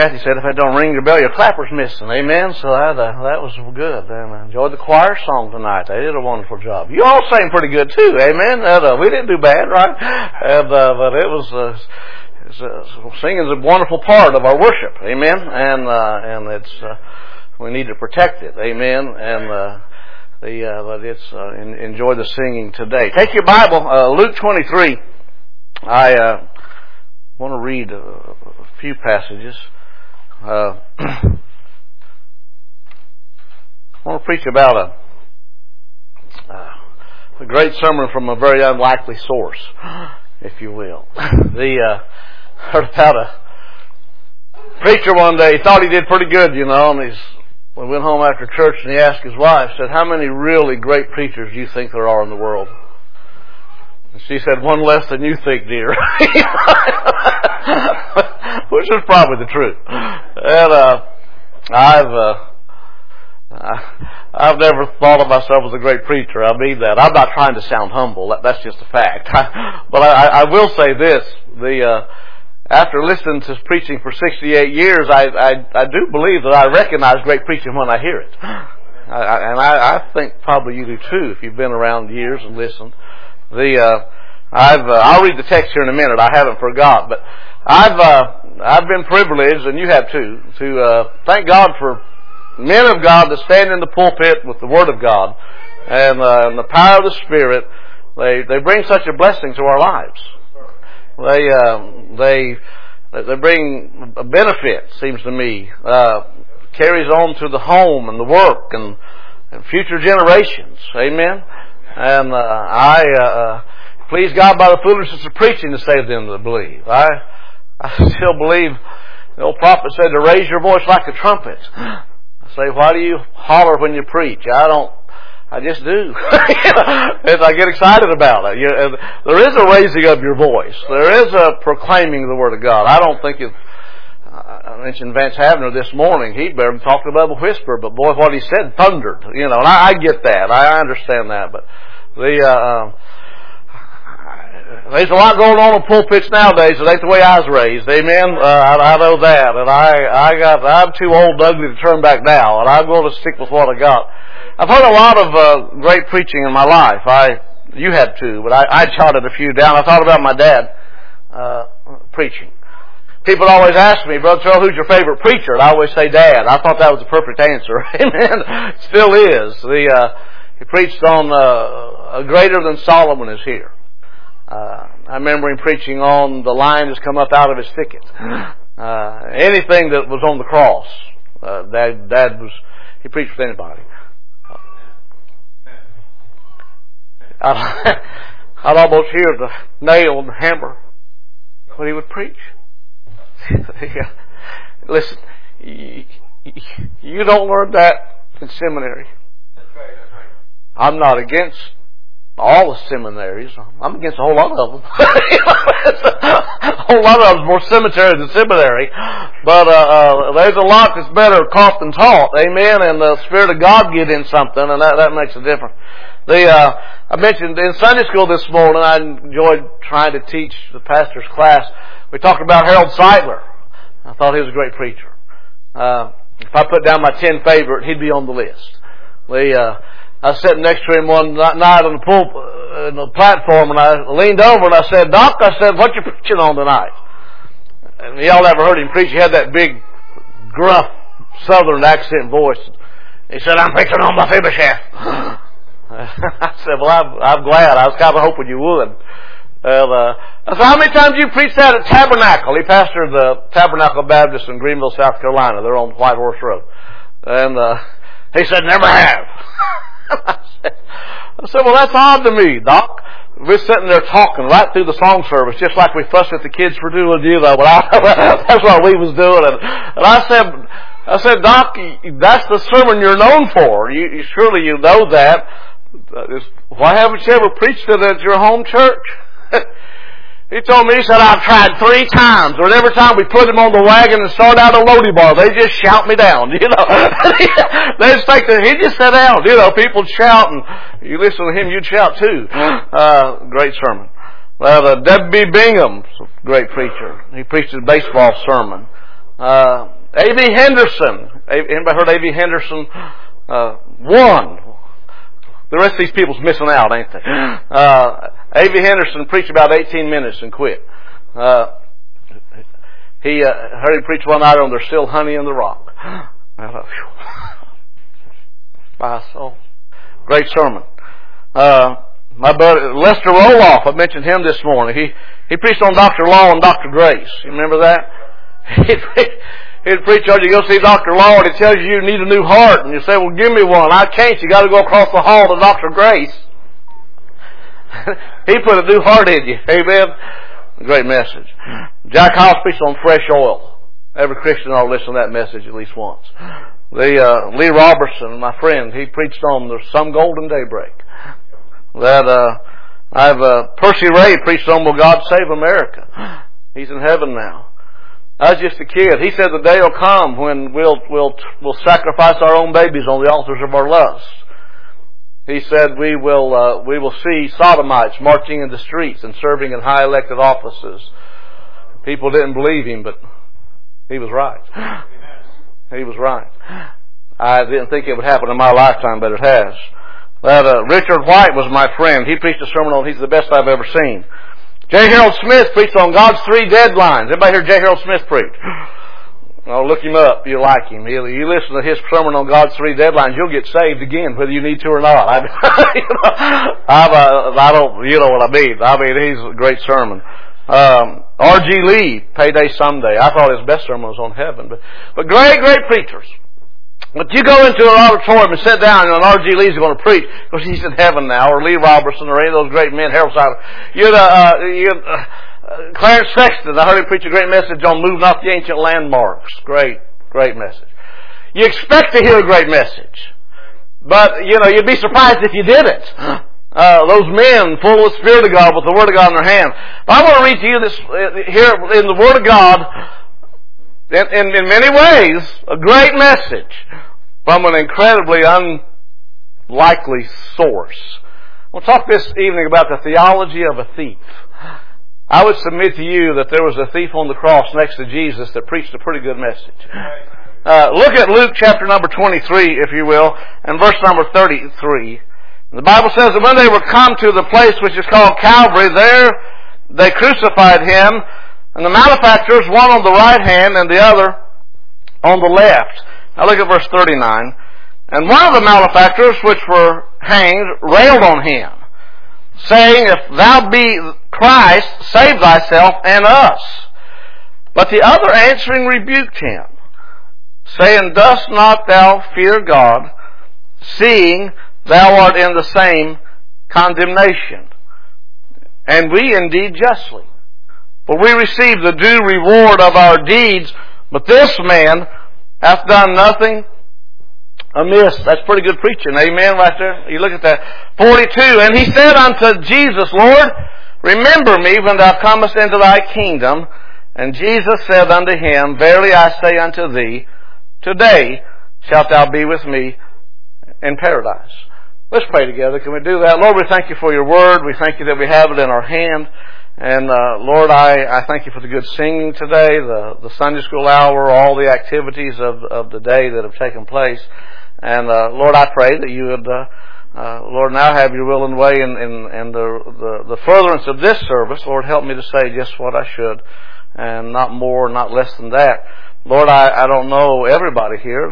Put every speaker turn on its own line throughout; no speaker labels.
He said, if I don't ring your bell, your clapper's missing. Amen. So that was good. And I enjoyed the choir song tonight. They did a wonderful job. You all sang pretty good too. Amen. We didn't do bad, right? But it was singing is a wonderful part of our worship. Amen. And it's we need to protect it. Amen. And enjoy the singing today. Take your Bible, Luke 23. I want to read a few passages. I want to preach about a great sermon from a very unlikely source, if you will. Heard about a preacher one day. He thought he did pretty good, and we went home after church and he asked his wife, said, how many really great preachers do you think there are in the world? And she said, one less than you think, dear. Which is probably the truth. And I've never thought of myself as a great preacher. I mean that. I'm not trying to sound humble. That's just a fact. But I will say this. After listening to preaching for 68 years, I do believe that I recognize great preaching when I hear it. I think probably you do too if you've been around years and listened. I'll read the text here in a minute. I haven't forgot, but I've been privileged, and you have too, to thank God for men of God that stand in the pulpit with the Word of God and the power of the Spirit. They bring such a blessing to our lives. They bring a benefit, seems to me, carries on to the home and the work and future generations. Amen. And I please God by the foolishness of preaching to save them that believe. I still believe the old prophet said to raise your voice like a trumpet. I say, why do you holler when you preach? I just do. I get excited about it. There is a raising of your voice. There is a proclaiming the Word of God. I don't think I mentioned Vance Havner this morning. He barely talked above a whisper, but boy, what he said thundered. And I get that. I understand that. But there's a lot going on in pulpits nowadays. It ain't the way I was raised. Amen. I know that, and I'm too old, ugly to turn back now, and I'm going to stick with what I got. I've heard a lot of great preaching in my life. You had too, but I jotted a few down. I thought about my dad preaching. People always ask me, Brother Terrell, who's your favorite preacher? And I always say Dad. I thought that was the perfect answer. Amen. Still is. He preached on a greater than Solomon is here. I remember him preaching on the lion has come up out of his thicket. Anything that was on the cross, he preached with anybody. I'd almost hear the nail and the hammer when he would preach. Listen, you don't learn that in seminary. I'm not against all the seminaries. I'm against a whole lot of them. A whole lot of them more cemetery than seminary. But there's a lot that's better caught than taught. Amen. And the Spirit of God get in something, and that makes a difference. I mentioned in Sunday school this morning, I enjoyed trying to teach the pastor's class. We talked about Harold Seidler. I thought he was a great preacher. If I put down my 10 favorite, he'd be on the list. I was sitting next to him one night on the platform, and I leaned over and I said, Doc, what you preaching on tonight? And y'all ever heard him preach? He had that big, gruff, southern accent voice. He said, I'm preaching on Mephibosheth. I said, well, I'm glad. I was kind of hoping you would. I said, how many times you preached that at Tabernacle? He pastored the Tabernacle Baptist in Greenville, South Carolina. They're on White Horse Road. And he said, never have. I said, well, that's odd to me, Doc. We're sitting there talking right through the song service, just like we fussed at the kids for doing, but that's what we was doing. And I said, Doc, that's the sermon you're known for. Surely you know that. Why haven't you ever preached it at your home church? He told me, he said, I've tried 3 times, and every time we put him on the wagon and start out a loading bar, they just shout me down, They just think that he just sat down, people shout, and you listen to him, you'd shout too. Great sermon. W.B. Bingham's a great preacher. He preached a baseball sermon. A.V. Henderson. Anybody heard A.V. Henderson? One. The rest of these people's missing out, ain't they? A.V. Henderson preached about 18 minutes and quit. He heard him preach one night on There's Still Honey in the Rock. I thought, my soul. Great sermon. My buddy Lester Roloff, I mentioned him this morning. He preached on Dr. Law and Dr. Grace. You remember that? He'd preach on, you go see Dr. Law and he tells you need a new heart. And you say, well, give me one. I can't. You got to go across the hall to Dr. Grace. He put a new heart in you. Amen. Great message. Jack House preached on fresh oil. Every Christian ought to listen to that message at least once. Lee Robertson, my friend, he preached on There's Some Golden Daybreak. Percy Ray preached on Will God Save America. He's in heaven now. I was just a kid. He said the day will come when we'll sacrifice our own babies on the altars of our lust. He said we will see sodomites marching in the streets and serving in high elected offices. People didn't believe him, but he was right. He was right. I didn't think it would happen in my lifetime, but it has. Richard White was my friend. He preached a sermon on He's the Best I've Ever Seen. J. Harold Smith preached on God's 3 deadlines. Everybody hear J. Harold Smith preach? Oh, look him up. You like him. You listen to his sermon on God's 3 deadlines, you'll get saved again, whether you need to or not. I don't, you know what I mean. I mean, he's a great sermon. R.G. Lee, Payday Someday. I thought his best sermon was on heaven. But great, great preachers. But you go into an auditorium and sit down and R.G. Lee's going to preach because he's in heaven now, or Lee Robertson, or any of those great men, Harold Siler. Clarence Sexton, I heard him preach a great message on Move Not the Ancient Landmarks. Great, great message. You expect to hear a great message. But, you'd be surprised if you didn't. Those men full of the Spirit of God with the Word of God in their hand. But I want to read to you this here in the Word of God, in many ways, a great message from an incredibly unlikely source. We'll talk this evening about the theology of a thief. I would submit to you that there was a thief on the cross next to Jesus that preached a pretty good message. Look at Luke chapter number 23, if you will, and verse number 33. The Bible says that when they were come to the place which is called Calvary, there they crucified him, and the malefactors, one on the right hand and the other on the left. Now look at verse 39. And one of the malefactors which were hanged railed on him, saying, If thou be Christ, save thyself and us. But the other answering rebuked him, saying, Dost not thou fear God, seeing thou art in the same condemnation? And we indeed justly. For we receive the due reward of our deeds, but this man hath done nothing amiss. That's pretty good preaching. Amen, right there. You look at that. 42. And he said unto Jesus, Lord, remember me when thou comest into thy kingdom. And Jesus said unto him, Verily I say unto thee, today shalt thou be with me in paradise. Let's pray together. Can we do that? Lord, we thank you for your word. We thank you that we have it in our hand. And Lord, I thank you for the good singing today, the Sunday school hour, all the activities of the day that have taken place. And Lord, I pray that you would, Lord, now have your will and way in the furtherance of this service. Lord, help me to say just what I should, and not more, not less than that. Lord, I don't know everybody here.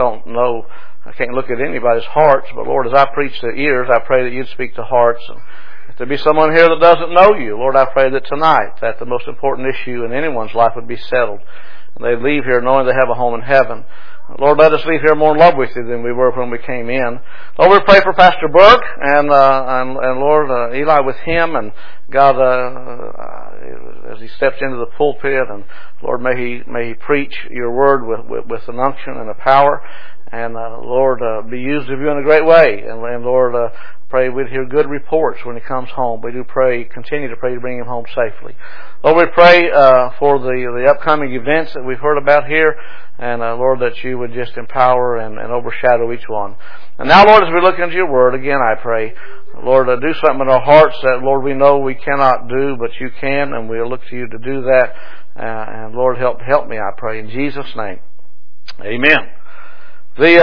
I can't look at anybody's hearts. But Lord, as I preach to ears, I pray that you'd speak to hearts. And if there be someone here that doesn't know you, Lord, I pray that tonight that the most important issue in anyone's life would be settled, and they leave here knowing they have a home in heaven. Lord, let us leave here more in love with you than we were when we came in. Lord, we pray for Pastor Burke and Lord, Eli with him, and God, as he steps into the pulpit, and Lord, may he preach your word with an unction and a power, and Lord, be used of you in a great way. And Lord, pray we'd hear good reports when he comes home. We do continue to pray to bring him home safely. Lord, we pray for the upcoming events that we've heard about here. And Lord, that you would just empower and overshadow each one. And now, Lord, as we look into your word, again I pray, Lord, do something in our hearts that, Lord, we know we cannot do, but you can, and we'll look to you to do that. And Lord, help me, I pray, in Jesus' name. Amen. It's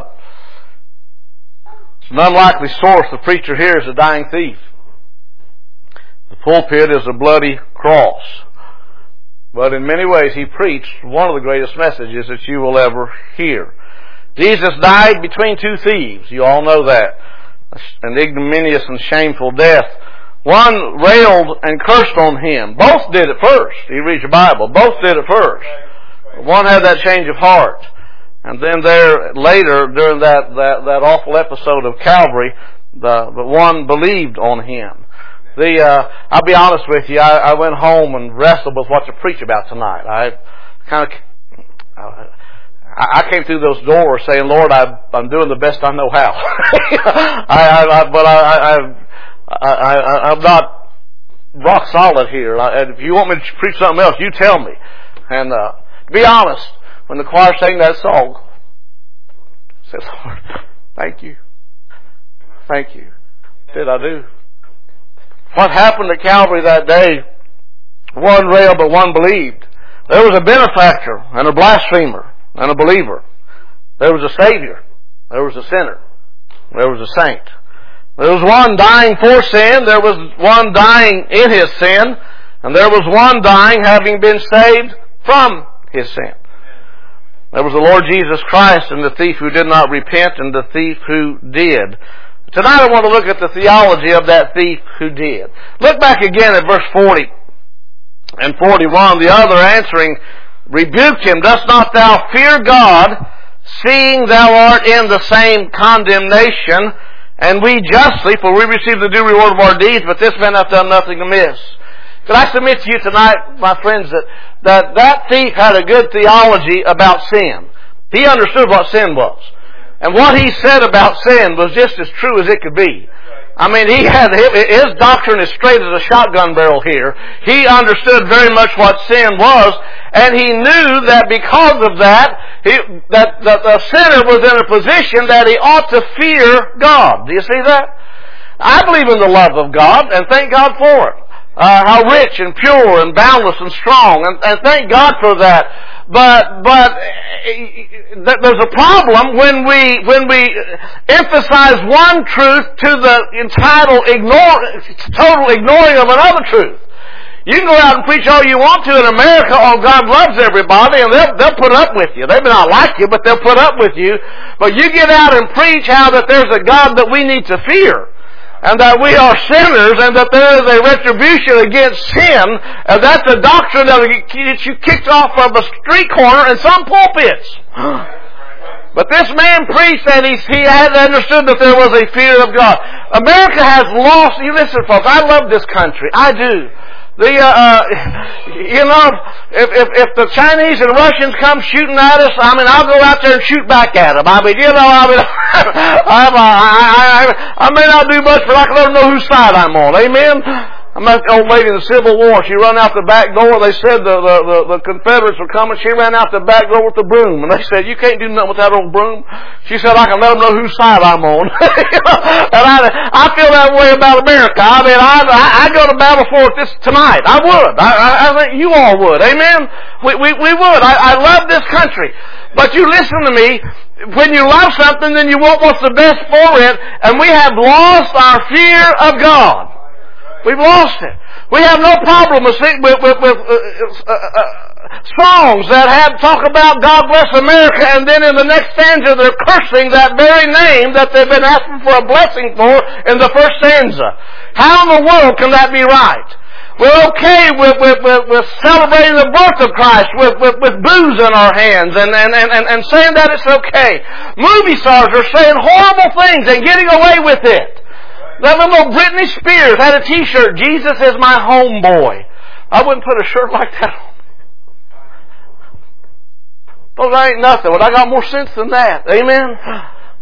an unlikely source the preacher here is a dying thief. The pulpit is a bloody cross. But in many ways he preached one of the greatest messages that you will ever hear. Jesus died between two thieves. You all know that. An ignominious and shameful death. One railed and cursed on him. Both did it first. You read your Bible. Both did it first. One had that change of heart. And then there, later, during that awful episode of Calvary, the one believed on him. I'll be honest with you, I went home and wrestled with what to preach about tonight. I came through those doors saying, Lord, I'm doing the best I know how. I'm not rock solid here. And if you want me to preach something else, you tell me. And to be honest, when the choir sang that song, I said, Lord, thank you. Thank you. Did I do? What happened at Calvary that day, one railed but one believed. There was a benefactor and a blasphemer and a believer. There was a Savior. There was a sinner. There was a saint. There was one dying for sin. There was one dying in his sin. And there was one dying having been saved from his sin. There was the Lord Jesus Christ and the thief who did not repent and the thief who did. Tonight I want to look at the theology of that thief who did. Look back again at verse 40 and 41. The other answering rebuked him, Dost not thou fear God, seeing thou art in the same condemnation? And we justly, for we receive the due reward of our deeds, but this man hath done nothing amiss. Could I submit to you tonight, my friends, that thief had a good theology about sin. He understood what sin was. And what he said about sin was just as true as it could be. I mean, his doctrine is straight as a shotgun barrel here. He understood very much what sin was, and he knew that because of that, that the sinner was in a position that he ought to fear God. Do you see that? I believe in the love of God, and thank God for it. How rich and pure and boundless and strong, and thank God for that. But there's a problem when we emphasize one truth to the total ignoring of another truth. You can go out and preach all you want to in America, oh, God loves everybody, and they'll put up with you. They may not like you, but they'll put up with you. But you get out and preach how that there's a God that we need to fear, and that we are sinners, and that there is a retribution against sin, and that's a doctrine that will get you kicked off of a street corner in some pulpits. But this man preached that he had understood that there was a fear of God. America has lost, you listen folks, I love this country. I do. If the Chinese and Russians come shooting at us, I mean, I'll go out there and shoot back at them. I may not do much, but I can let them know whose side I'm on. Amen? I met the old lady in the Civil War. She ran out the back door. They said the Confederates were coming. She ran out the back door with the broom. And they said, you can't do nothing with that old broom. She said, I can let them know whose side I'm on. And I feel that way about America. I mean, I go to battle for it tonight. I would. I think you all would. Amen? We would. I love this country. But you listen to me. When you love something, then you want what's the best for it. And we have lost our fear of God. We've lost it. We have no problem with songs that talk about God bless America, and then in the next stanza they're cursing that very name that they've been asking for a blessing for in the first stanza. How in the world can that be right? We're okay with celebrating the birth of Christ with booze in our hands and saying that it's okay. Movie stars are saying horrible things and getting away with it. That little Britney Spears had a t-shirt, Jesus is my homeboy. I wouldn't put a shirt like that on. Those ain't nothing. But I got more sense than that. Amen?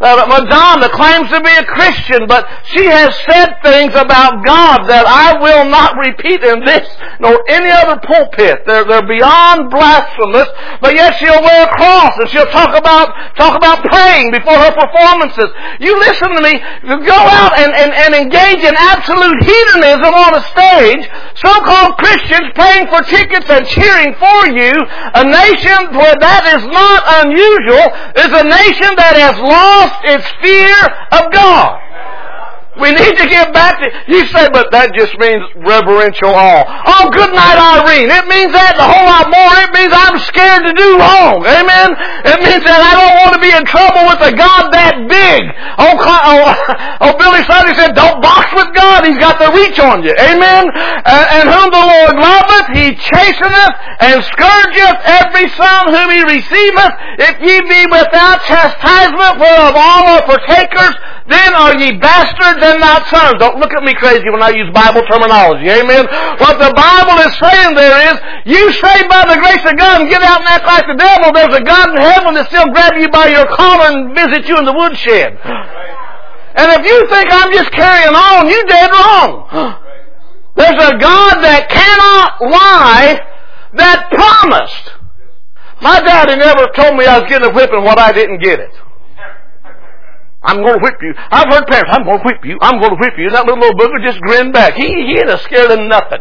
Madonna claims to be a Christian, but she has said things about God that I will not repeat in this nor any other pulpit. They're beyond blasphemous, but yet she'll wear a cross and she'll talk about praying before her performances. You listen to me. Go out and engage in absolute hedonism on a stage. So-called Christians praying for tickets and cheering for you. A nation where that is not unusual is a nation that has lost its fear of God. We need to get back to... You say, but that just means reverential awe. Oh, good night, Irene. It means that and a whole lot more. It means I'm scared to do wrong. Amen? It means that I don't want to be in trouble with a God that big. Billy Sunday said, don't box with God. He's got the reach on you. Amen? And whom the Lord loveth, He chasteneth and scourgeth every son whom He receiveth. If ye be without chastisement, whereof all are partakers, then are ye bastards and not sons. Don't look at me crazy when I use Bible terminology. Amen? What the Bible is saying there is, you saved by the grace of God and get out and act like the devil. There's a God in heaven that still grab you by your collar and visit you in the woodshed. And if you think I'm just carrying on, you're dead wrong. There's a God that cannot lie, that promised. My daddy never told me I was getting a whipping what I didn't get it. I'm going to whip you. I've heard parents, I'm going to whip you. I'm going to whip you. And that little booger just grinned back. He ain't scared of nothing.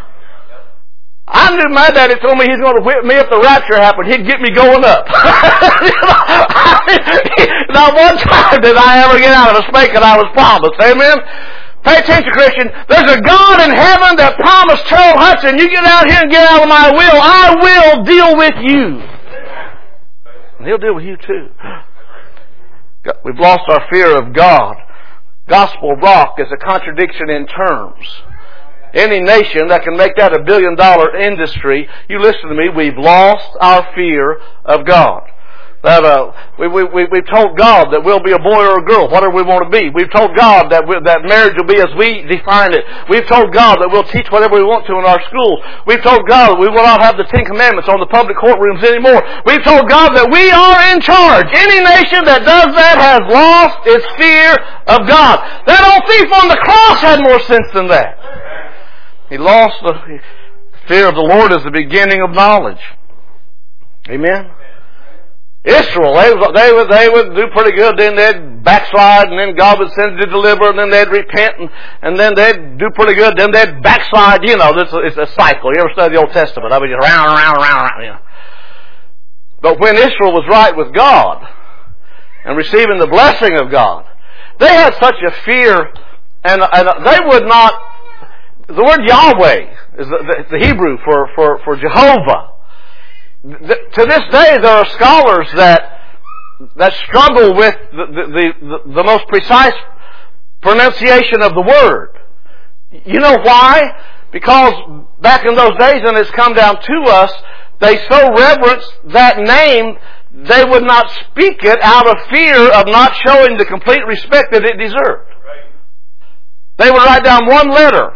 I knew my daddy told me he's going to whip me if the rapture happened. He'd get me going up. Not one time did I ever get out of a spanking I was promised. Amen? Pay attention, Christian. There's a God in heaven that promised Terrell Hudson, you get out here and get out of my will, I will deal with you. And He'll deal with you too. We've lost our fear of God. Gospel rock is a contradiction in terms. Any nation that can make that $1 billion industry, you listen to me, we've lost our fear of God. We've told God that we'll be a boy or a girl, whatever we want to be. We've told God that marriage will be as we define it. We've told God that we'll teach whatever we want to in our schools. We've told God that we will not have the 10 Commandments on the public courtrooms anymore. We've told God that we are in charge. Any nation that does that has lost its fear of God. That old thief on the cross had more sense than that. He lost the fear of the Lord as the beginning of knowledge. Amen? Israel, they would do pretty good, then they'd backslide, and then God would send to deliver, and then they'd repent, and then they'd do pretty good, then they'd backslide. You know, it's a cycle. You ever study the Old Testament? I mean, just round, you know. But when Israel was right with God, and receiving the blessing of God, they had such a fear, and they would not, the word Yahweh is the Hebrew for Jehovah. To this day, there are scholars that struggle with the most precise pronunciation of the word. You know why? Because back in those days, and it's come down to us, they so reverenced that name, they would not speak it out of fear of not showing the complete respect that it deserved. They would write down one letter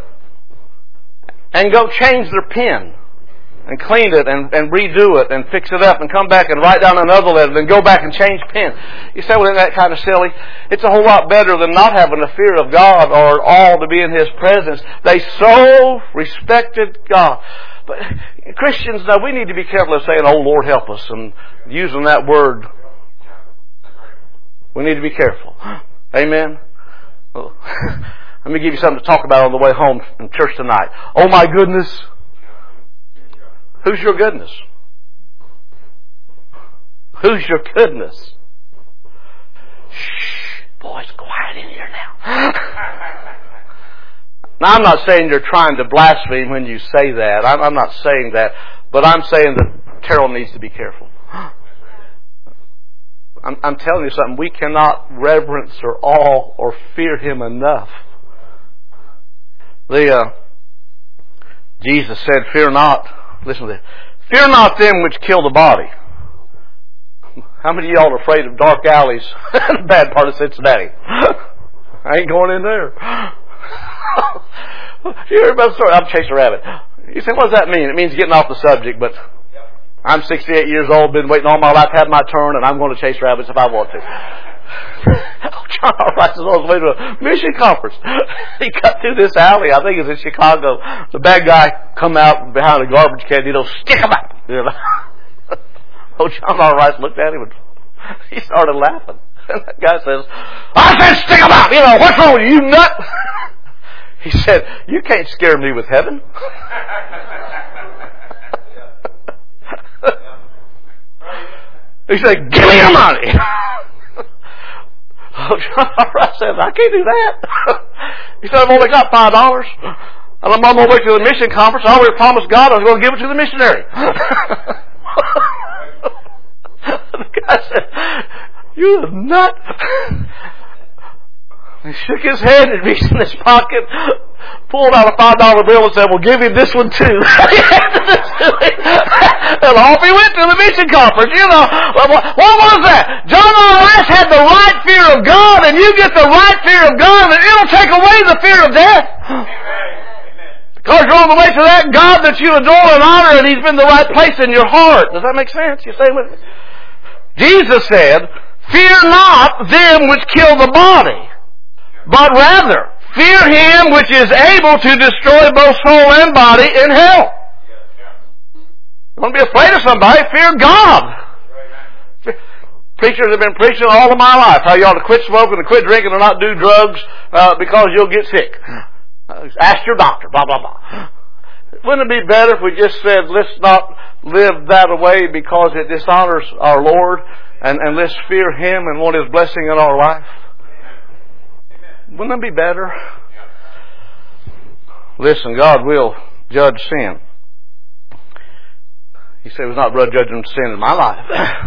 and go change their pen and clean it and redo it and fix it up and come back and write down another letter and then go back and change pen. You say, well, isn't that kind of silly? It's a whole lot better than not having a fear of God or all to be in His presence. They so respected God. But Christians, now, we need to be careful of saying, oh, Lord, help us, and using that word. We need to be careful. Amen? Let me give you something to talk about on the way home from church tonight. Oh, my goodness. Who's your goodness? Who's your goodness? Shh, boys, quiet in here now. Now, I'm not saying you're trying to blaspheme when you say that. I'm not saying that. But I'm saying that Terrell needs to be careful. I'm telling you something. We cannot reverence or awe or fear Him enough. Jesus said, fear not. Listen to this. Fear not them which kill the body. How many of y'all are afraid of dark alleys in the bad part of Cincinnati? I ain't going in there. You heard about the story? I'm chasing a rabbit. You say, what does that mean? It means getting off the subject, but I'm 68 years old, been waiting all my life, had my turn, and I'm going to chase rabbits if I want to. John R. Rice is on his way to a mission conference. He cut through this alley, I think it's in Chicago. The bad guy come out behind a garbage can, stick him out. John R. Rice looked at him and he started laughing. And that guy says, I said stick him out! What's wrong with you, nut? He said, you can't scare me with heaven. He said, give me your money. John R. Rice said, I can't do that. He said, I've only got $5. And I'm on my way to the mission conference. I already promised God I was going to give it to the missionary. The guy said, you a nut. He shook his head and reached in his pocket, pulled out a $5 bill and said, we'll give you this one too. And off he went to the mission conference. What was that? John R. Rice had the right fear of God, and you get the right fear of God, and it'll take away the fear of death. Because you're on the way to that God that you adore and honor, and He's been the right place in your heart. Does that make sense? You stay with me? Jesus said, fear not them which kill the body, but rather fear Him which is able to destroy both soul and body in hell. You want to be afraid of somebody? Fear God. Preachers have been preaching all of my life how you ought to quit smoking and quit drinking and not do drugs because you'll get sick. Ask your doctor, blah, blah, blah. Wouldn't it be better if we just said, let's not live that way because it dishonors our Lord, and let's fear Him and want His blessing in our life? Wouldn't that be better? Listen, God will judge sin. He said He was not judging sin in my life.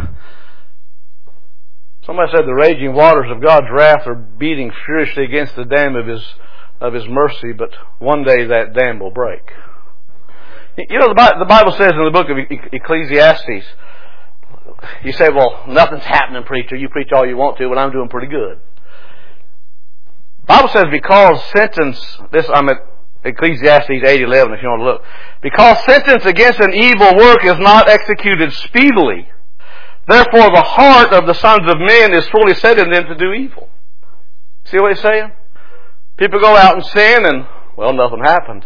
Somebody said the raging waters of God's wrath are beating furiously against the dam of His mercy, but one day that dam will break. The Bible says in the book of Ecclesiastes, you say, well, nothing's happening, preacher. You preach all you want to, but I'm doing pretty good. The Bible says I'm at Ecclesiastes 8:11 if you want to look. Because sentence against an evil work is not executed speedily, therefore the heart of the sons of men is fully set in them to do evil. See what he's saying? People go out and sin and, well, nothing happened.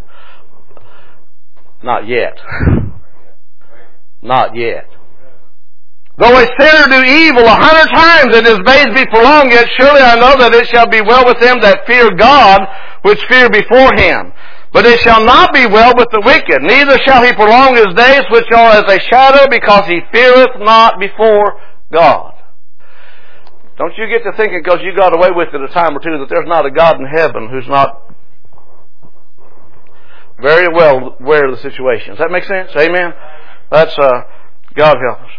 Not yet. Not yet. Though a sinner do evil 100 times and his days be prolonged, yet surely I know that it shall be well with them that fear God, which fear before Him. But it shall not be well with the wicked, neither shall he prolong his days, which are as a shadow, because he feareth not before God. Don't you get to thinking, because you got away with it a time or two, that there's not a God in heaven who's not very well aware of the situation. Does that make sense? Amen? That's, God help us.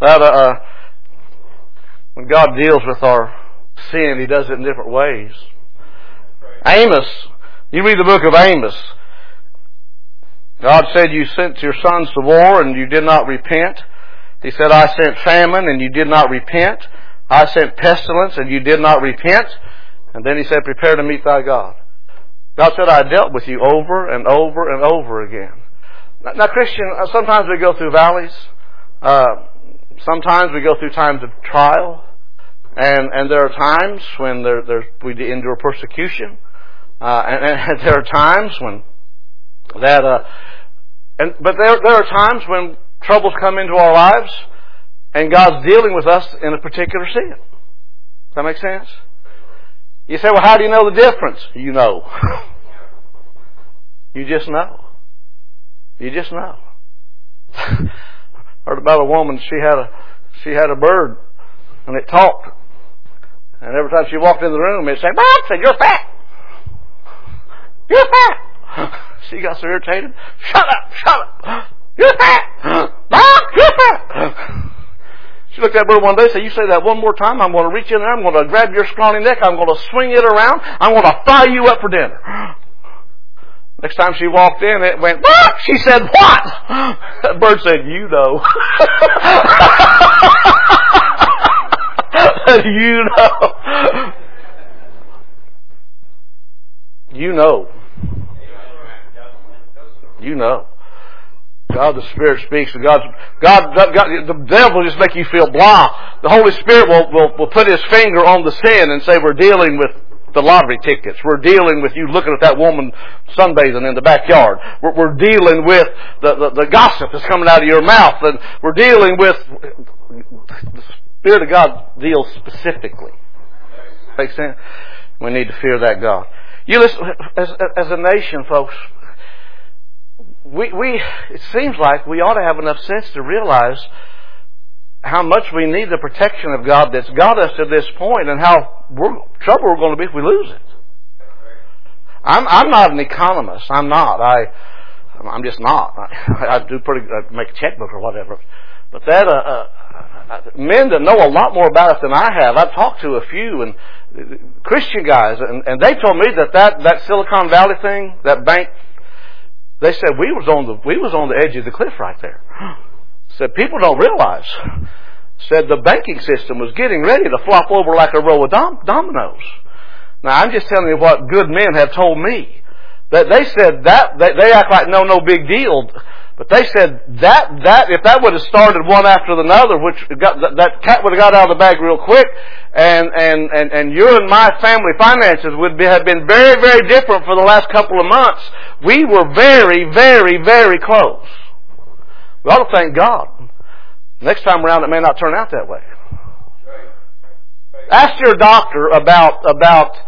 When God deals with our sin, He does it in different ways. Amos, you read the book of Amos. God said, you sent your sons to war and you did not repent. He said, I sent famine and you did not repent. I sent pestilence and you did not repent. And then He said, prepare to meet thy God. God said, I dealt with you over and over and over again. Now, Christian, sometimes we go through valleys. Sometimes we go through times of trial. And there are times when we endure persecution. And there are times when but there are times when troubles come into our lives and God's dealing with us in a particular sin. Does that make sense? You say, well, how do you know the difference? You know. You just know. You just know. Heard about a woman, she had a bird and it talked. And every time she walked in the room, it'd say, Bob, said, you're fat. You're fat. She got so irritated. Shut up. You're fat. Bob, you're fat. She looked at that bird one day and said, you say that one more time, I'm going to reach in there, I'm going to grab your scrawny neck, I'm going to swing it around, I'm going to fry you up for dinner. Next time she walked in, it went, what? She said, what? That bird said, you know. You know. You know. You know. God, the Spirit speaks. God, the devil will just make you feel blah. The Holy Spirit will put His finger on the sin and say, we're dealing with the lottery tickets. We're dealing with you looking at that woman sunbathing in the backyard. We're dealing with the gossip that's coming out of your mouth. And we're dealing with... The Spirit of God deals specifically. Make sense? We need to fear that God. You listen, as a nation, folks, it seems like we ought to have enough sense to realize how much we need the protection of God that's got us to this point, and how trouble we're going to be if we lose it. I'm not an economist. I'm not. I'm just not. I do make a checkbook or whatever. But that men that know a lot more about it than I have. I've talked to a few and Christian guys, and they told me that Silicon Valley thing, that bank. They said we was on the edge of the cliff right there. Said people don't realize. Said the banking system was getting ready to flop over like a row of dominoes. Now I'm just telling you what good men have told me. That they said that they act like no big deal. But they said that if that would have started one after another, that cat would have got out of the bag real quick, and your and my family finances have been very, very different for the last couple of months. We were very, very, very close. We ought to thank God. Next time around, it may not turn out that way. Ask your doctor about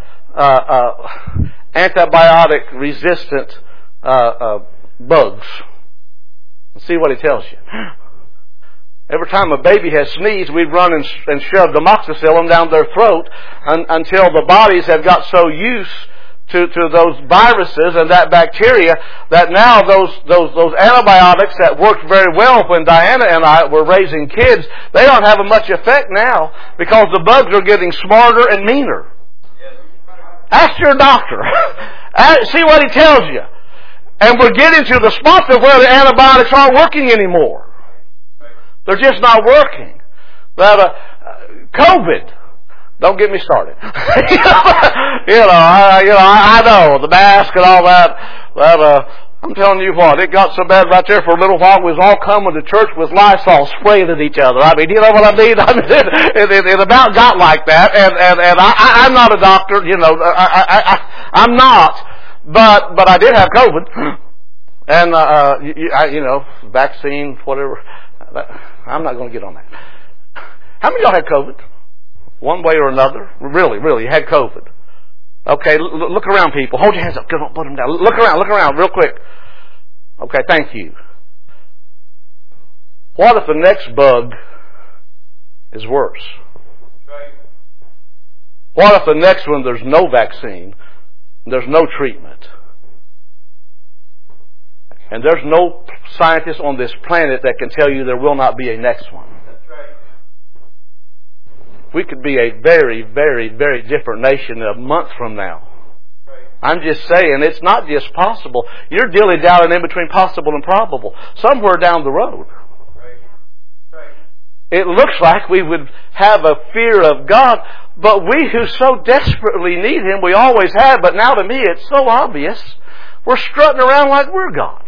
antibiotic resistant bugs. See what he tells you. Every time a baby has sneezed, we've run and shoved amoxicillin down their throat until the bodies have got so used to those viruses and that bacteria that now those antibiotics that worked very well when Diana and I were raising kids, they don't have much effect now because the bugs are getting smarter and meaner. Ask your doctor. See what he tells you. And we're getting to the spot of where the antibiotics aren't working anymore. They're just not working. COVID. Don't get me started. I know the mask and all that. I'm telling you what, it got so bad right there for a little while. We was all coming to church with Lysol spraying at each other. I mean, you know what I mean? It about got like that. And I'm not a doctor. I'm not. But I did have COVID, and vaccine, whatever. I'm not going to get on that. How many of y'all had COVID? One way or another? Really, you had COVID. Okay, look around, people. Hold your hands up. Don't put them down. Look around, real quick. Okay, thank you. What if the next bug is worse? What if the next one there's no vaccine? There's no treatment. And there's no scientist on this planet that can tell you there will not be a next one. That's right. We could be a very, very, very different nation a month from now. Right. I'm just saying, it's not just possible. You're dilly-dallying in between possible and probable. Somewhere down the road. Right. Right. It looks like we would have a fear of God, but we who so desperately need Him, we always have, but now to me it's so obvious, we're strutting around like we're God.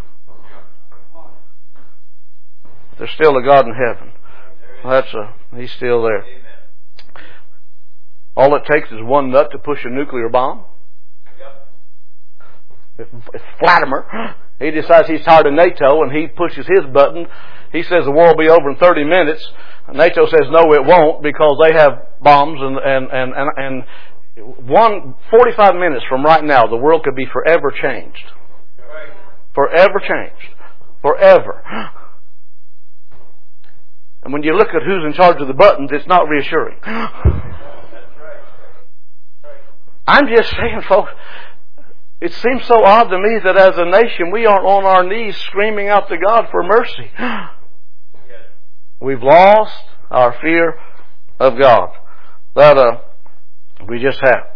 There's still a God in heaven. He's still there. All it takes is one nut to push a nuclear bomb. If Vladimir, he decides he's tired of NATO and he pushes his button, he says the war will be over in 30 minutes. NATO says no, it won't, because they have bombs and 45 minutes from right now, the world could be forever changed. Forever changed. Forever. And when you look at who's in charge of the buttons, it's not reassuring. I'm just saying, folks, it seems so odd to me that as a nation we aren't on our knees screaming out to God for mercy. We've lost our fear of God. We just have.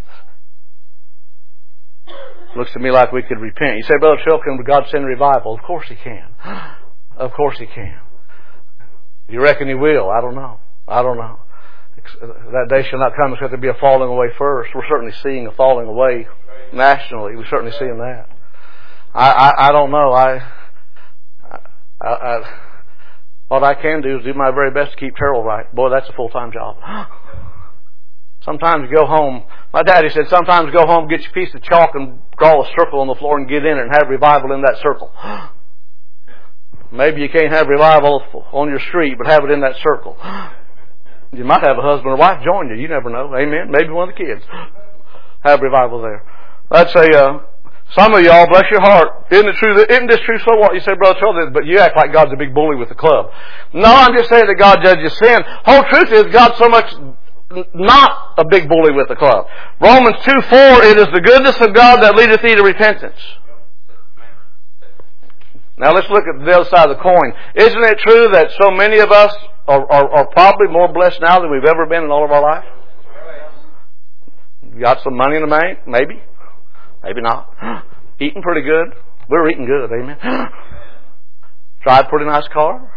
Looks to me like we could repent. You say, Brother Phil, can God send revival? Of course He can. Of course He can. You reckon He will? I don't know. That day shall not come except there be a falling away first. We're certainly seeing a falling away nationally. We're certainly seeing that. I don't know. What I can do is do my very best to keep Terrell right. Boy, that's a full-time job. Sometimes go home. My daddy said sometimes go home, get your piece of chalk and draw a circle on the floor and get in it and have revival in that circle. Maybe you can't have revival on your street, but have it in that circle. You might have a husband or wife join you. You never know. Amen. Maybe one of the kids. Have revival there. I'd say, some of y'all, bless your heart, isn't it true? Isn't this true? So what? You say, Brother Charles, but you act like God's a big bully with a club. No, I'm just saying that God judges sin. Whole truth is God's so much not a big bully with a club. Romans 2:4, it is the goodness of God that leadeth thee to repentance. Now let's look at the other side of the coin. Isn't it true that so many of us are probably more blessed now than we've ever been in all of our life? Got some money in the bank? Maybe. Maybe not. Eating pretty good. We're eating good, amen. Drive a pretty nice car.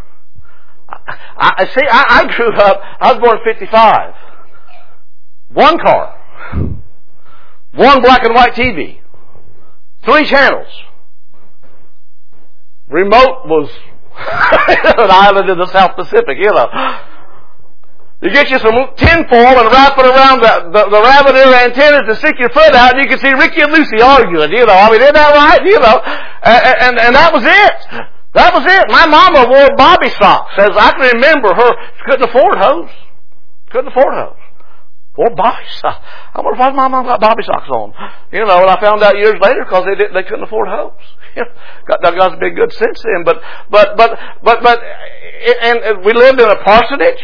I grew up, I was born in 55. One car. One black and white TV. 3 channels. Remote was an island in the South Pacific, you know. You get you some tinfoil and wrap it around the rabbit ear antennas and stick your foot out and you can see Ricky and Lucy arguing, you know. I mean, isn't that right? You know. And that was it. That was it. My mama wore bobby socks. As I can remember her, she couldn't afford hose. Couldn't afford hose. Wore bobby socks. I wonder why my mom got bobby socks on. You know, and I found out years later because they couldn't afford hose. You know, God's been good since then. But and we lived in a parsonage.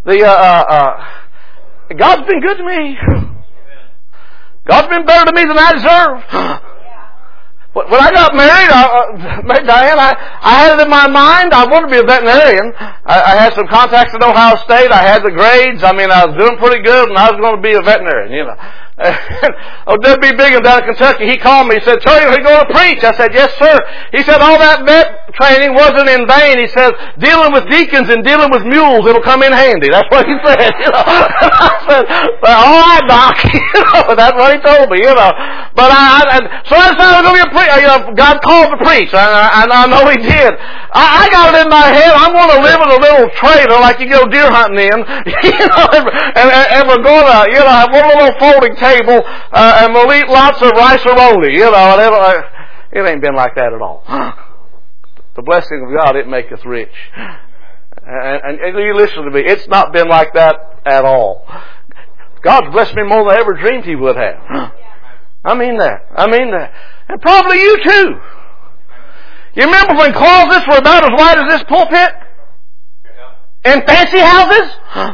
God's been good to me. God's been better to me than I deserve. When I got married, Diane, I had it in my mind I wanted to be a veterinarian. I had some contacts at Ohio State. I had the grades. I mean, I was doing pretty good, and I was going to be a veterinarian, you know. W.B. Bigham down in Kentucky, he called me. He said, "Charlie, are you going to preach?" I said, "Yes, sir." He said, "All that vet training wasn't in vain." He said, "Dealing with deacons and dealing with mules, it'll come in handy." That's what he said, you know. I said, "All right, Doc." You know, that's what he told me, you know. But so I decided I was going to be a preacher. You know, God called to preach, and I know He did. I got it in my head, I'm going to live in a little trailer like you go deer hunting in, you know, and we're going to, you know, have one little folding table, and we'll eat lots of rice roli, you know, and it ain't been like that at all. The blessing of God, it maketh rich. And you listen to me, it's not been like that at all. God's blessed me more than I ever dreamed He would have. I mean that. And probably you too. You remember when closets were about as wide as this pulpit? In fancy houses?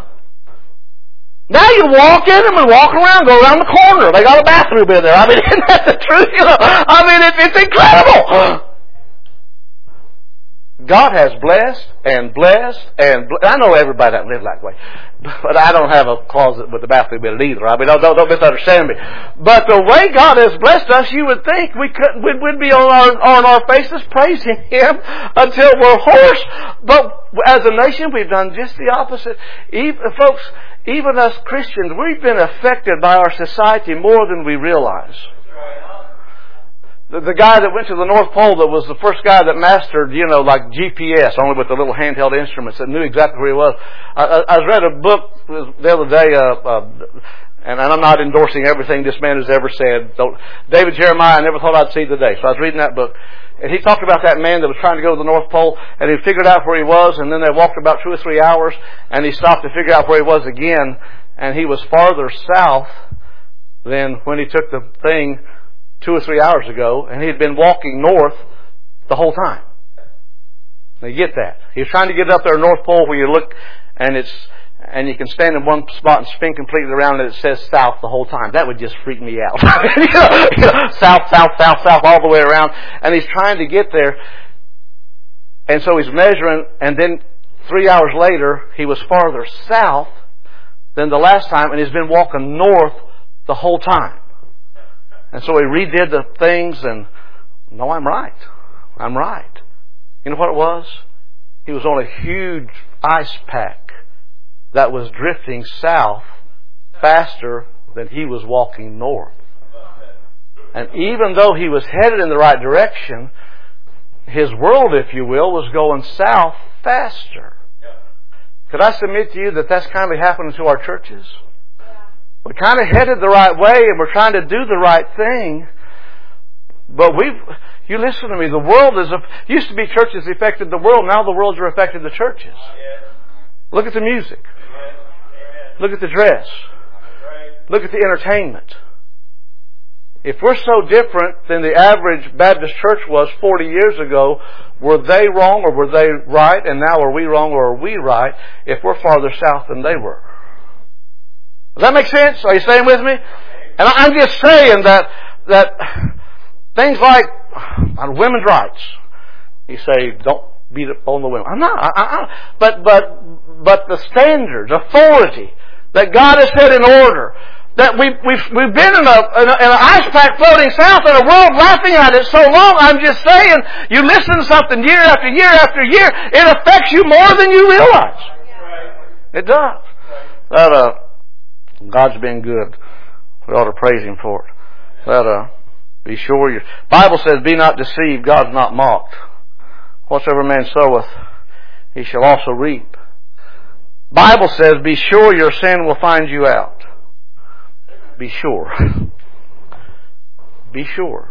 Now you walk in them and walk around, go around the corner. They got a bathroom in there. I mean, isn't that the truth? You know, I mean, it's incredible. God has blessed. I know everybody doesn't live that way, but I don't have a closet with a bathroom in it either. I mean, don't misunderstand me. But the way God has blessed us, you would think we'd be on our faces praising Him until we're hoarse. But as a nation, we've done just the opposite. Even us Christians, we've been affected by our society more than we realize. The guy that went to the North Pole that was the first guy that mastered, you know, like GPS, only with the little handheld instruments that knew exactly where he was. I read a book the other day, and I'm not endorsing everything this man has ever said. David Jeremiah, I never thought I'd see the day. So I was reading that book. And he talked about that man that was trying to go to the North Pole, and he figured out where he was, and then they walked about 2 or 3 hours, and he stopped to figure out where he was again, and he was farther south than when he took the thing 2 or 3 hours ago, and he had been walking north the whole time. Now you get that. He was trying to get up there North Pole where you look, and you can stand in one spot and spin completely around and it says south the whole time. That would just freak me out. South, all the way around. And he's trying to get there. And so he's measuring, and then 3 hours later, he was farther south than the last time, and he's been walking north the whole time. And so he redid the things, and no, I'm right. You know what it was? He was on a huge ice pack that was drifting south faster than he was walking north. And even though he was headed in the right direction, his world, if you will, was going south faster. Could I submit to you that that's kind of happening to our churches? We're kind of headed the right way and we're trying to do the right thing. But you listen to me, the world used to be churches affected the world, now the world's affected the churches. Look at the music. Look at the dress. Look at the entertainment. If we're so different than the average Baptist church was 40 years ago, were they wrong or were they right? And now are we wrong or are we right if we're farther south than they were? Does that make sense? Are you staying with me? And I'm just saying that things like women's rights. You say, don't beat up on the women. I'm not. But the standards, authority that God has set in order. That we've been in an ice pack floating south and a world laughing at it so long. I'm just saying, you listen to something year after year after year, it affects you more than you realize. It does. God's been good. We ought to praise Him for it. Be sure your Bible says, "Be not deceived, God's not mocked. Whatsoever man soweth, he shall also reap." Bible says, "Be sure your sin will find you out." Be sure. Be sure.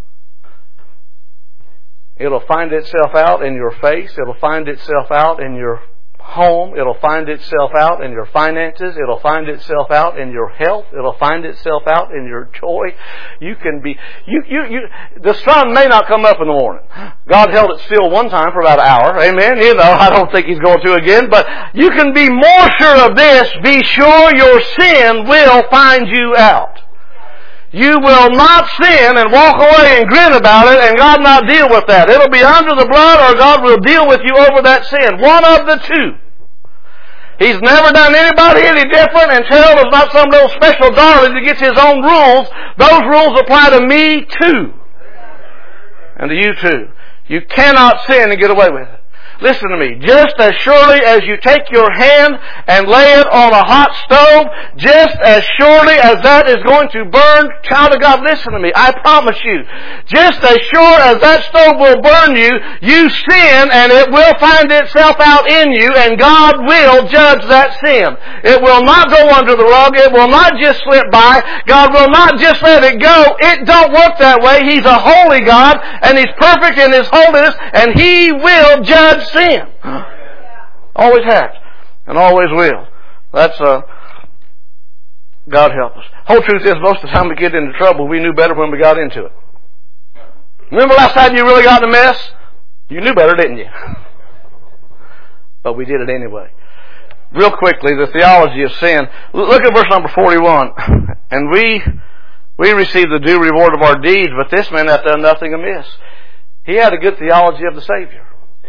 It'll find itself out in your face. It'll find itself out in your home. It'll find itself out in your finances. It'll find itself out in your health. It'll find itself out in your joy. You can be, the sun may not come up in the morning. God held it still one time for about an hour. Amen. I don't think He's going to again, but you can be more sure of this. Be sure your sin will find you out. You will not sin and walk away and grin about it and God not deal with that. It'll be under the blood or God will deal with you over that sin. One of the two. He's never done anybody any different, and Terrell is not some little special darling that gets his own rules. Those rules apply to me too. And to you too. You cannot sin and get away with it. Listen to me. Just as surely as you take your hand and lay it on a hot stove, just as surely as that is going to burn, child of God, listen to me. I promise you. Just as sure as that stove will burn you, you sin and it will find itself out in you and God will judge that sin. It will not go under the rug. It will not just slip by. God will not just let it go. It don't work that way. He's a holy God and He's perfect in His holiness and He will judge sin. Always has. And always will. That's God help us. Whole truth is, most of the time we get into trouble, we knew better when we got into it. Remember last time you really got in a mess? You knew better, didn't you? But we did it anyway. Real quickly, the theology of sin. Look at verse number 41. And we receive the due reward of our deeds, but this man hath done nothing amiss. He had a good theology of the Savior.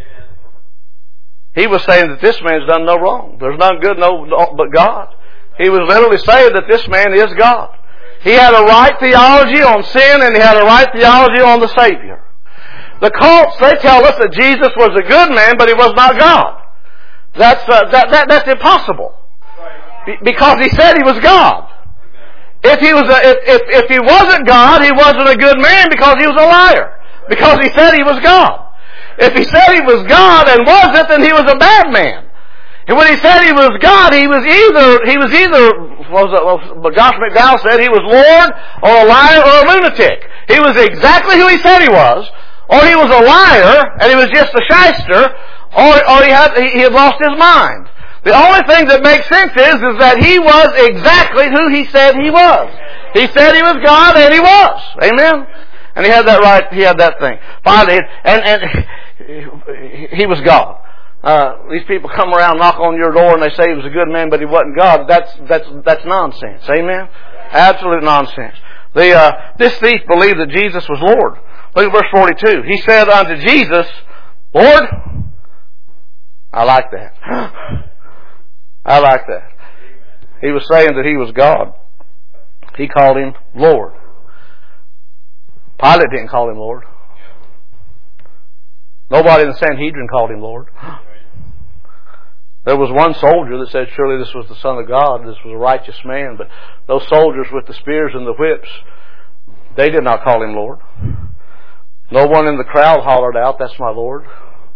He was saying that this man's done no wrong. There's none good but God. He was literally saying that this man is God. He had a right theology on sin and he had a right theology on the Savior. The cults, they tell us that Jesus was a good man, but He was not God. That's impossible. Because He said He was God. If he wasn't God, He wasn't a good man because He was a liar. Because He said He was God. If He said He was God and wasn't, then He was a bad man. And when He said He was God, He was either, Josh McDowell said, He was Lord or a liar or a lunatic. He was exactly who He said He was, or He was a liar and He was just a shyster, or he had lost his mind. The only thing that makes sense is that He was exactly who He said He was. He said He was God and He was. Amen? And He had that right, He had that thing. Finally, and He was God. These people come around, knock on your door, and they say He was a good man, but He wasn't God. That's nonsense. Amen? Absolute nonsense. This thief believed that Jesus was Lord. Look at verse 42. He said unto Jesus, Lord, I like that. I like that. He was saying that He was God. He called Him Lord. Pilate didn't call Him Lord. Nobody in the Sanhedrin called Him Lord. There was one soldier that said, surely this was the Son of God, this was a righteous man, but those soldiers with the spears and the whips, they did not call Him Lord. No one in the crowd hollered out, "That's my Lord."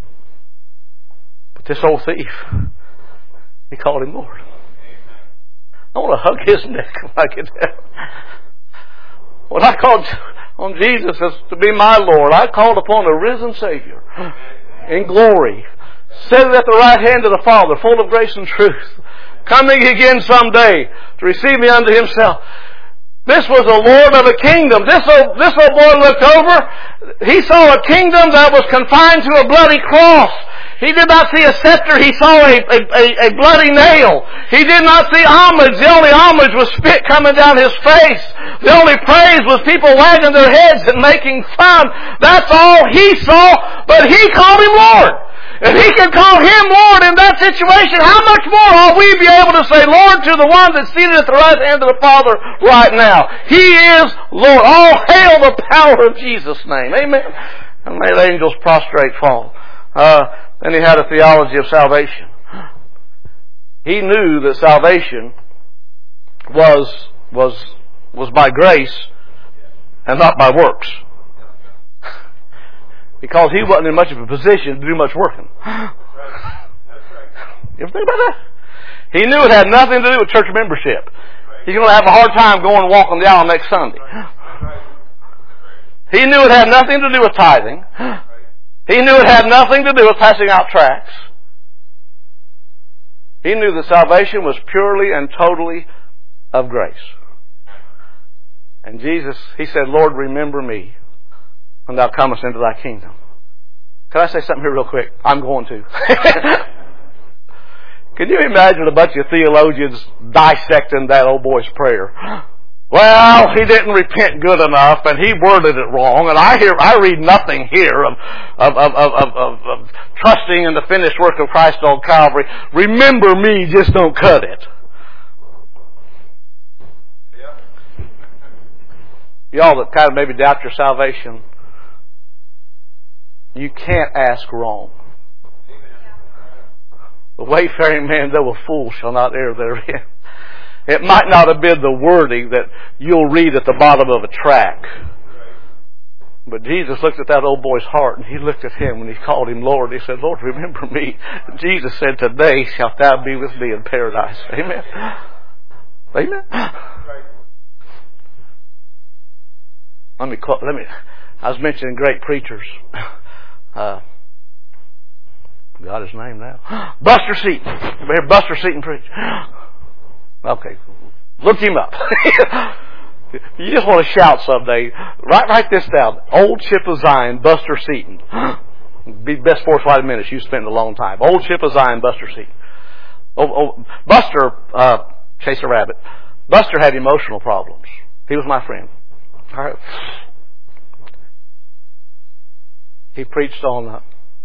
But this old thief, he called him Lord. I want to hug his neck if I get down. When I called on Jesus as to be my Lord, I called upon the risen Savior in glory, seated at the right hand of the Father, full of grace and truth, coming again someday to receive me unto Himself. This was a Lord of a kingdom. This old boy looked over. He saw a kingdom that was confined to a bloody cross. He did not see a scepter. He saw a bloody nail. He did not see homage. The only homage was spit coming down His face. The only praise was people wagging their heads and making fun. That's all He saw, but He called Him Lord. If He can call Him Lord in that situation, how much more ought we be able to say Lord to the one that's seated at the right hand of the Father right now? He is Lord. All hail the power of Jesus' name. Amen. And may the angels prostrate fall. Then he had a theology of salvation. He knew that salvation was by grace and not by works. Because he wasn't in much of a position to do much working. You ever think about that? He knew it had nothing to do with church membership. He's going to have a hard time going and walking the aisle next Sunday. He knew it had nothing to do with tithing. He knew it had nothing to do with passing out tracts. He knew that salvation was purely and totally of grace. And Jesus, He said, "Lord, remember me when Thou comest into Thy kingdom." Can I say something here real quick? I'm going to. Can you imagine a bunch of theologians dissecting that old boy's prayer? Well, he didn't repent good enough, and he worded it wrong. And I read nothing here of trusting in the finished work of Christ on Calvary. Remember me, just don't cut it. Y'all that kind of maybe doubt your salvation, you can't ask wrong. The wayfaring man, though a fool, shall not err therein. It might not have been the wording that you'll read at the bottom of a tract. But Jesus looked at that old boy's heart, and He looked at him when He called him Lord. He said, "Lord, remember me." And Jesus said, "Today shalt thou be with me in paradise." Amen. Amen. I was mentioning great preachers. Got his name now. Buster Seaton. You hear Buster Seaton preach? Okay, look him up. You just want to shout someday. Write this down. Old Ship of Zion, Buster Seaton. Be best 45 minutes you spent a long time. Old Ship of Zion, Buster Seaton. Buster chased a rabbit. Buster had emotional problems. He was my friend. All right. He preached on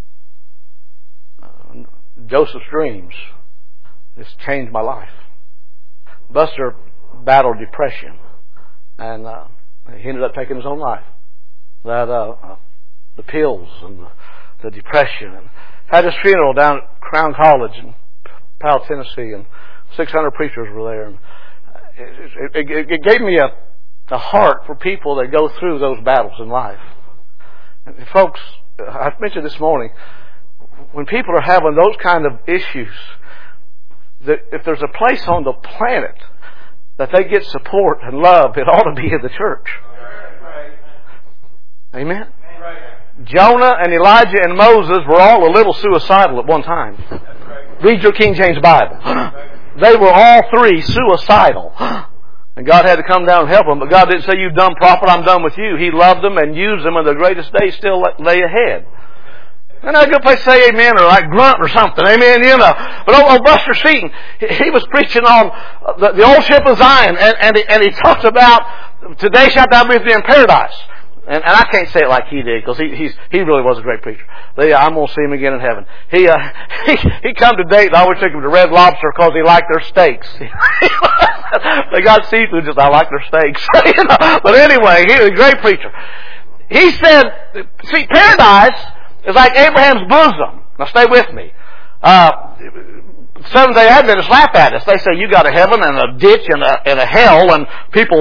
Joseph's dreams. This changed my life. Buster battled depression, and he ended up taking his own life. The pills and the depression. And had his funeral down at Crown College in Powell, Tennessee, and 600 preachers were there. And it gave me a heart for people that go through those battles in life. And folks, I've mentioned this morning, when people are having those kind of issues, that if there's a place on the planet that they get support and love, it ought to be in the church. Amen? Jonah and Elijah and Moses were all a little suicidal at one time. Read your King James Bible. They were all three suicidal. And God had to come down and help them. But God didn't say, "You dumb prophet, I'm done with you." He loved them and used them, and the greatest days still lay ahead. Isn't that a good place to say amen, or like grunt or something? Amen, you know. But old Buster Seaton, he was preaching on the old ship of Zion, and he talked about, "Today shalt thou be with me in paradise." And I can't say it like he did, because he really was a great preacher. But I'm going to see him again in heaven. He come to Dayton. I always took him to Red Lobster because he liked their steaks. They got seafood, just I like their steaks. You know? But anyway, he was a great preacher. He said, see, paradise is like Abraham's bosom. Now stay with me. Seventh-day Adventists laugh at us. They say you got a heaven and a ditch and a hell, and people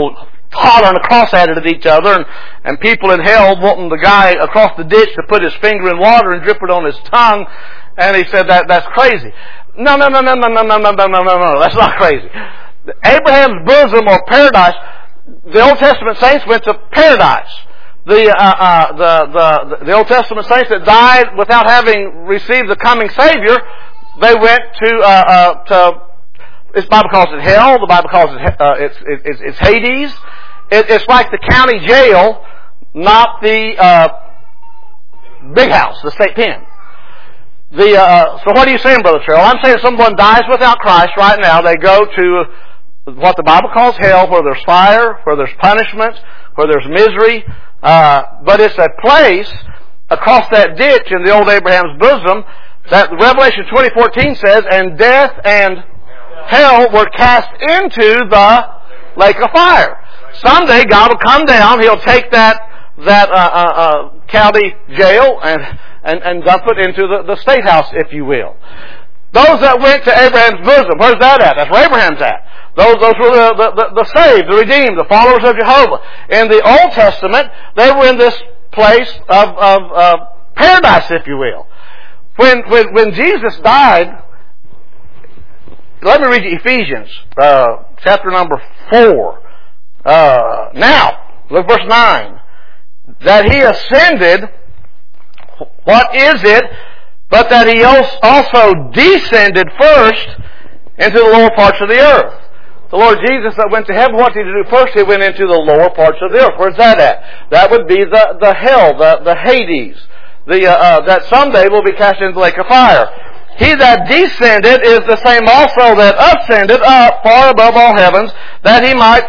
hollering across at it at each other, and people in hell wanting the guy across the ditch to put his finger in water and drip it on his tongue. And he said that's crazy. No, that's not crazy. Abraham's bosom or paradise, the Old Testament saints went to paradise. The Old Testament saints that died without having received the coming Savior, they went to this Bible calls it hell. The Bible calls it it's Hades. It's like the county jail, not the big house, the state pen. So what are you saying, Brother Terrell? I'm saying someone dies without Christ right now. They go to what the Bible calls hell, where there's fire, where there's punishment, where there's misery. But it's a place across that ditch in the old Abraham's bosom that Revelation 20:14 says, and death and hell were cast into the lake of fire. Someday God will come down. He'll take that county jail and dump it into the state house, if you will. Those that went to Abraham's bosom, where's that at? That's where Abraham's at. Those were the saved, the redeemed, the followers of Jehovah. In the Old Testament, they were in this place of paradise, if you will. When Jesus died, let me read you Ephesians, chapter number 4. Now, look verse 9. That He ascended, what is it, but that He also descended first into the lower parts of the earth. The Lord Jesus that went to heaven, what did He do first? He went into the lower parts of the earth. Where's that at? That would be the hell, the Hades, that someday will be cast into the lake of fire. He that descended is the same also that ascended up far above all heavens, that He might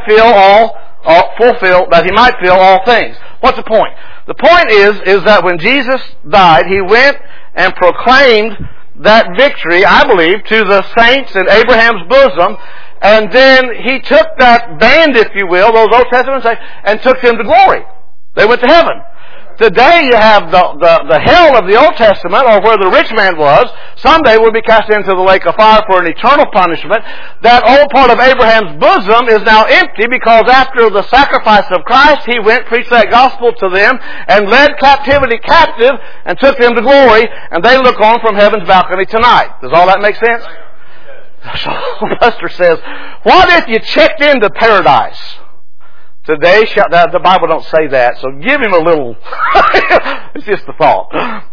fill all things. What's the point? The point is that when Jesus died, He went and proclaimed that victory, I believe, to the saints in Abraham's bosom, and then He took that band, if you will, those Old Testament saints, and took them to glory. They went to heaven. Today you have the hell of the Old Testament, or where the rich man was. Someday will be cast into the lake of fire for an eternal punishment. That old part of Abraham's bosom is now empty, because after the sacrifice of Christ, He went, preached that gospel to them, and led captivity captive, and took them to glory, and they look on from heaven's balcony tonight. Does all that make sense? So Buster says, what if you checked into paradise? Today, the Bible don't say that, so give him a little, it's just a thought.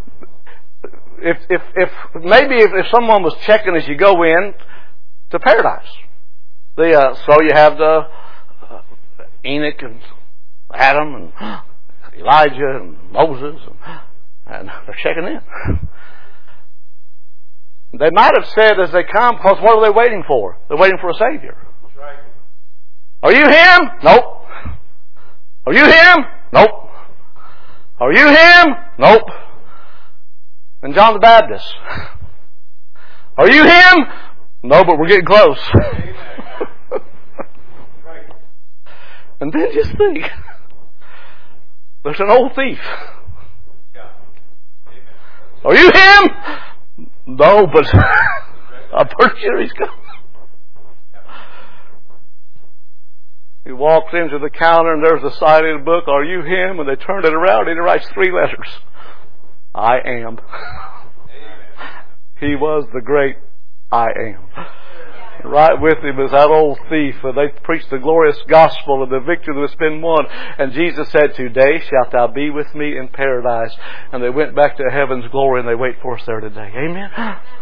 If someone was checking as you go in to paradise, so you have the Enoch and Adam and Elijah and Moses, and they're checking in. They might have said as they come, because what are they waiting for? They're waiting for a Savior. That's right. Are you Him? Nope. Are you Him? Nope. Are you Him? Nope. And John the Baptist. Are you Him? No, but we're getting close. And then just think. There's an old thief. Are you Him? No, but I'm pretty sure he's coming. He walks into the counter and there's a sign in the book, are you Him? And they turn it around and he writes 3 letters. I am. He was the great I am. And right with him is that old thief, and they preached the glorious gospel and the victory that has been won. And Jesus said, today shalt thou be with me in paradise. And they went back to heaven's glory and they wait for us there today. Amen?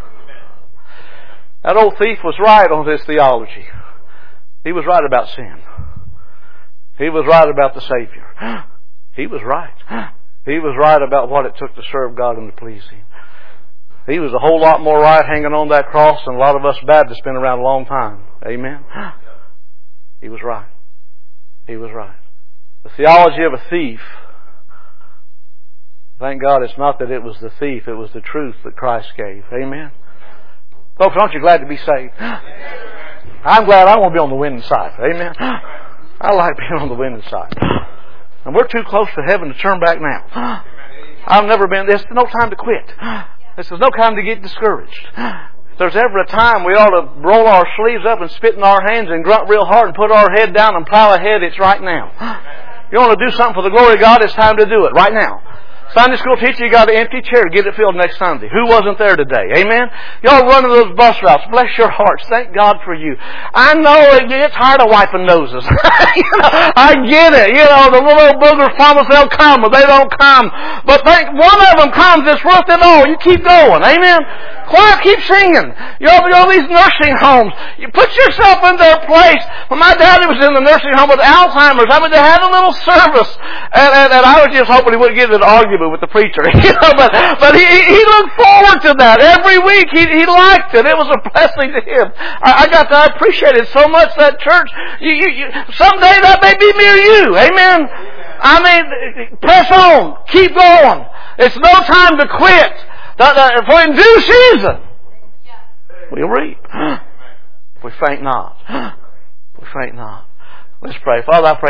That old thief was right on his theology. He was right about sin. He was right about the Savior. He was right. He was right about what it took to serve God and to please Him. He was a whole lot more right hanging on that cross than a lot of us Baptists been around a long time. Amen? He was right. He was right. The theology of a thief, thank God it's not that it was the thief, it was the truth that Christ gave. Amen? Folks, aren't you glad to be saved? I'm glad I want to be on the winning side. Amen? I like being on the winning side. And we're too close to heaven to turn back now. I've never been, there's no time to quit. This is no time to get discouraged. If there's ever a time we ought to roll our sleeves up and spit in our hands and grunt real hard and put our head down and plow ahead, it's right now. You want to do something for the glory of God, it's time to do it right now. Sunday school teacher, you got an empty chair. Get it filled next Sunday. Who wasn't there today? Amen? Y'all running those bus routes. Bless your hearts. Thank God for you. I know you get tired of wiping noses. I get it. The little boogers promise they'll come, but they don't come. But think one of them comes, it's worth it all. You keep going. Amen? Choir, keep singing. These nursing homes. You put yourself in their place. When my daddy was in the nursing home with Alzheimer's, they had a little service. And I was just hoping he wouldn't get in an argument with the preacher. But he looked forward to that. Every week he liked it. It was a blessing to him. I appreciated so much that church. Someday that may be near you. Amen? Press on. Keep going. It's no time to quit. For in due season, we'll reap. We faint not. We faint not. Let's pray. Father, I pray